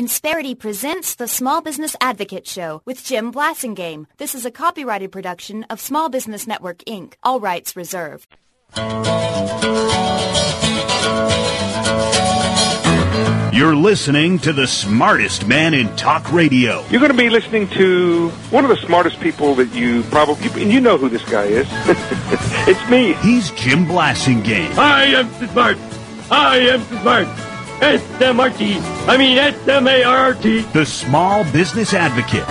Insperity presents the Small Business Advocate Show with Jim Blasingame. This is a copyrighted production of Small Business Network, Inc. All rights reserved. You're listening to the smartest man in talk radio. You're going to be listening to one of the smartest people that you probably, and you know who this guy is. It's me. He's Jim Blasingame. I am smart. I am smart. S-M-R-T. I mean S-M-A-R-T. The Small Business Advocate.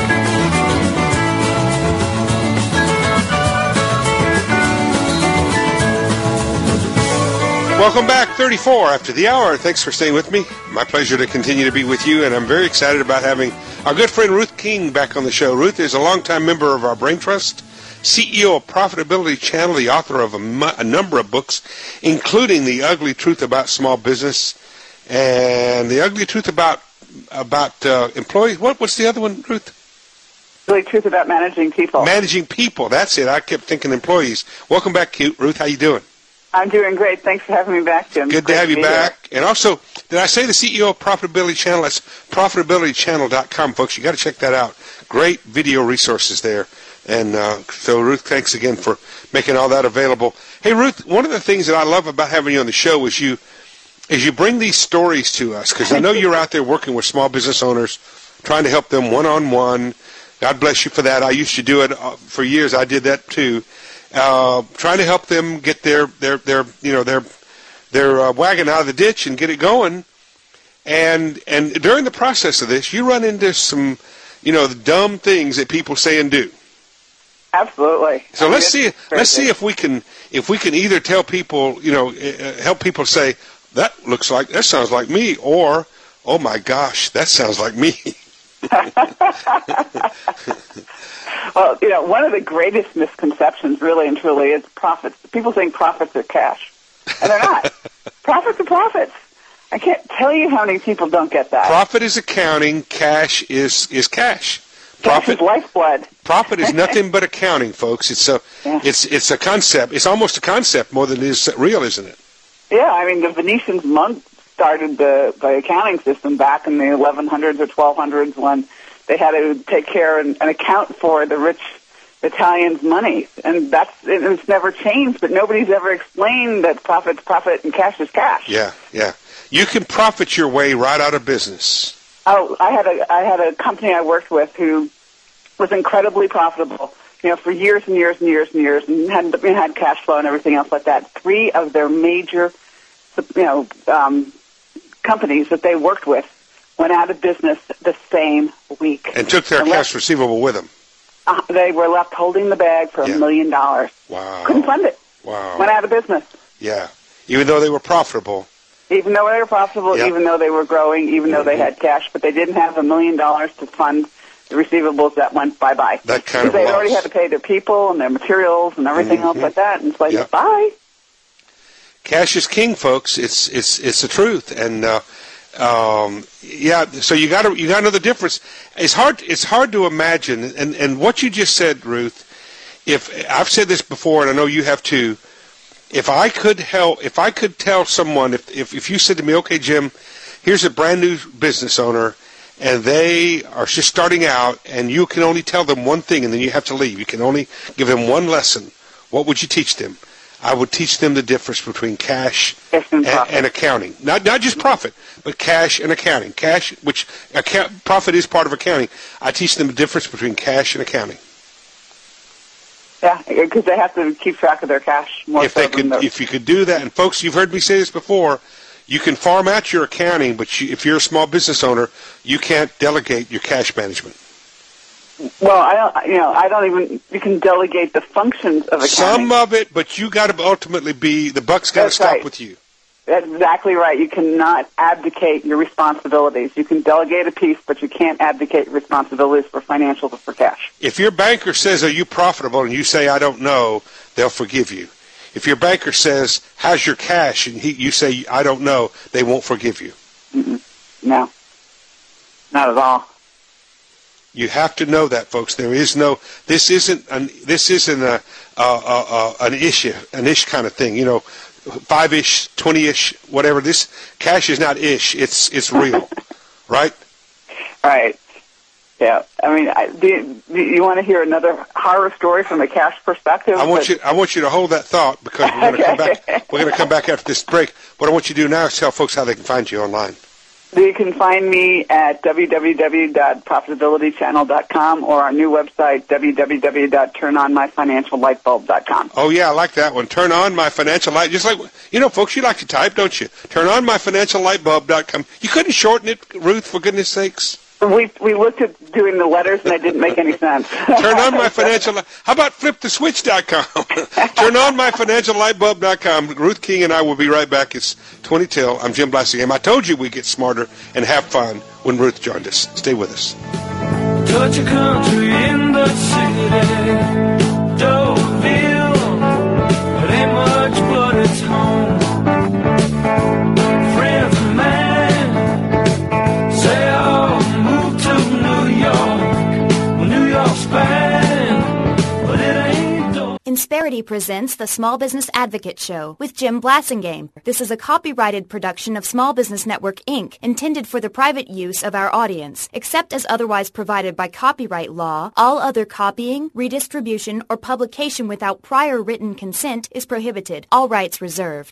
Welcome back, 34 after the hour. Thanks for staying with me. My pleasure to continue to be with you, and I'm very excited about having our good friend Ruth King back on the show. Ruth is a longtime member of our Brain Trust, CEO of Profitability Channel, the author of a number of books, including The Ugly Truth About Small Business and The Ugly Truth about Employees. What's the other one, Ruth? The Ugly Truth About Managing People. Managing People, that's it. I kept thinking employees. Welcome back, Ruth. How you doing? I'm doing great. Thanks for having me back, Jim. Good to have you back. And also, did I say the CEO of Profitability Channel? That's profitabilitychannel.com, folks. You got to check that out. Great video resources there. And so, Ruth, thanks again for making all that available. Hey, Ruth, one of the things that I love about having you on the show is you bring these stories to us, because I know you're out there working with small business owners, trying to help them one-on-one. God bless you for that. I used to do it for years. I did that too. Trying to help them get their wagon out of the ditch and get it going. And during the process of this, you run into some, the dumb things that people say and do. Absolutely. So let's see if we can either tell people, help people say that sounds like me, or oh my gosh, that sounds like me. Well, one of the greatest misconceptions, really and truly, is profits. People think profits are cash, and they're not. Profits are profits. I can't tell you how many people don't get that. Profit is accounting. Cash is cash. Cash is lifeblood. Profit is nothing but accounting, folks. It's a concept. It's almost a concept more than it is real, isn't it? Yeah, I mean, the Venetians started the accounting system back in the 1100s or 1200s when they had to take care and account for the rich Italians' money. And it's never changed, but nobody's ever explained that profit's profit and cash is cash. Yeah. You can profit your way right out of business. Oh, I had a company I worked with who was incredibly profitable, for years and years and years and years, and had cash flow and everything else like that. 3 of their major, companies that they worked with went out of business the same week. And took their cash receivable with them. They were left holding the bag for $1 million. Wow. Couldn't fund it. Wow. Went out of business. Yeah. Even though they were profitable. Even though they were profitable, even though they were growing, even though they had cash, but they didn't have $1 million to fund the receivables that went bye-bye. That kind of They loss. already had to pay their people and their materials and everything else like that, and it's like, bye. Cash is king, folks. It's the truth, and So you got to know the difference. It's hard to imagine, and what you just said, Ruth. If I've said this before, and I know you have too. If I could tell someone, if you said to me, okay, Jim, here's a brand new business owner, and they are just starting out, and you can only tell them one thing, and then you have to leave. You can only give them one lesson. What would you teach them? I would teach them the difference between cash and accounting. Not just profit, but cash and accounting. Profit is part of accounting. I teach them the difference between cash and accounting. Yeah, because they have to keep track of their cash more. If you could do that, and folks, you've heard me say this before, you can farm out your accounting, but if you're a small business owner, you can't delegate your cash management. Well, you can delegate the functions of accounting. Some of it, but you got to ultimately the buck's got to stop with you. That's exactly right. You cannot abdicate your responsibilities. You can delegate a piece, but you can't abdicate your responsibilities for financials or for cash. If your banker says, are you profitable, and you say, I don't know, they'll forgive you. If your banker says, how's your cash, and you say, I don't know, they won't forgive you. No, not at all. You have to know that, folks. This isn't an ish kind of thing. 5-ish, 20-ish, whatever. This cash is not ish. It's real. right? Right. Yeah. I mean, do you want to hear another horror story from a cash perspective? I want you to hold that thought because we're going to come back. We're going to come back after this break. What I want you to do now is tell folks how they can find you online. You can find me at www.profitabilitychannel.com or our new website, www.turnonmyfinanciallightbulb.com. Oh, yeah, I like that one. Turn on my financial light. Just like, folks, you like to type, don't you? Turnonmyfinanciallightbulb.com. You couldn't shorten it, Ruth, for goodness sakes. We looked at doing the letters, and it didn't make any sense. Turn on my financial light. How about fliptheswitch.com? Turn on my financiallightbulb.com. Ruth King and I will be right back. It's 20 till. I'm Jim Blassingame. I told you we'd get smarter and have fun when Ruth joined us. Stay with us. Touch a country in the city, Deauville. It ain't much, but it's home. Friends of mine say I'll move to New York. Well, New York's fine, but it ain't dope. Insperity presents the Small Business Advocate Show with Jim Blassingame. This is a copyrighted production of Small Business Network, Inc., intended for the private use of our audience. Except as otherwise provided by copyright law, all other copying, redistribution, or publication without prior written consent is prohibited. All rights reserved.